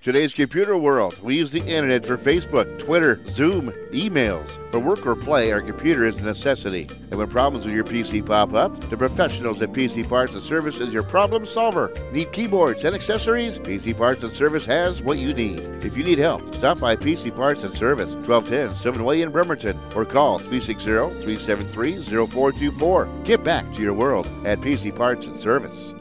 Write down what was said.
Today's computer world, we use the internet for Facebook, Twitter, Zoom, emails. For work or play, our computer is a necessity. And when problems with your PC pop up, the professionals at PC Parts and Service is your problem solver. Need keyboards and accessories? PC Parts and Service has what you need. If you need help, stop by PC Parts and Service, 1210 7 Way in Bremerton, or call 360-373-0424. Get back to your world at PC Parts and Service.